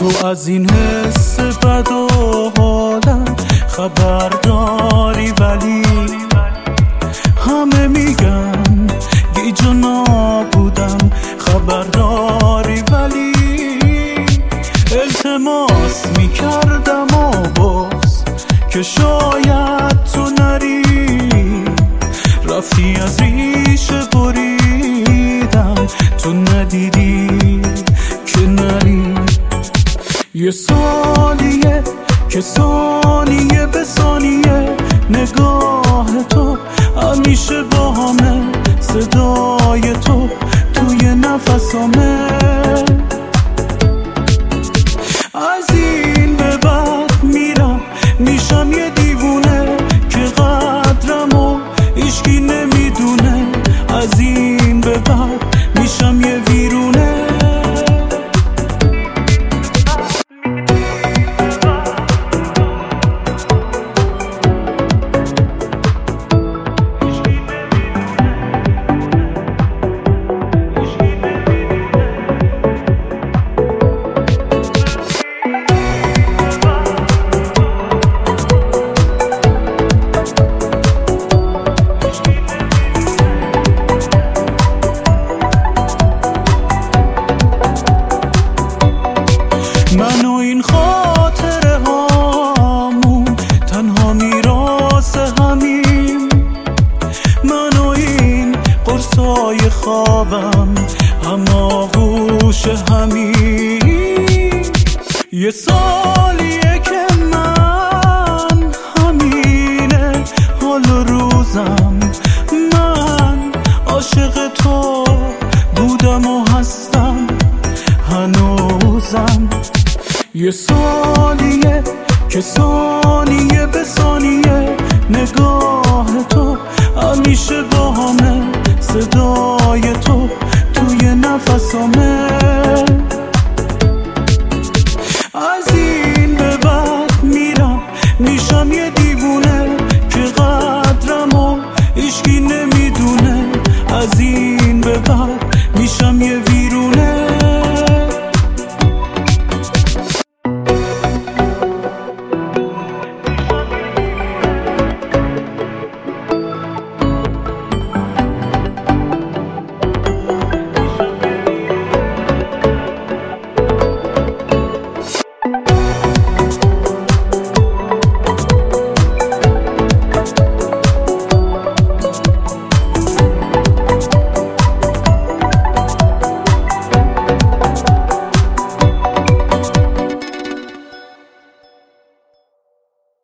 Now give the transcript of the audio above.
تو از این حس بد و حالم خبر داری، ولی همه میگن گیج و نابودم. خبر داری ولی التماس میکردم و باز که شاید تو نری، رفتی از ریشه بریدم، تو ندیدی که نری. یه سالیه که ثانیه به ثانیه نگاه تو همیشه با همه، صدای تو توی نفسامه. از این به بعد میرم میشم یه دیوونه که قدرمو هیچکی نمیدونه. از این به بعد میشم یه ویرونه. من و این خاطره هامون تنها میراث همیم، من و این قرصای خوابم هم آغوش همیم. یه سالیه که من همینه حال و روزم، من عاشق تو بودم و هستم هنوزم. یه سالیه که ثانیه به ثانیه نگاه تو همیشه با همه، صدای تو توی نفسامه.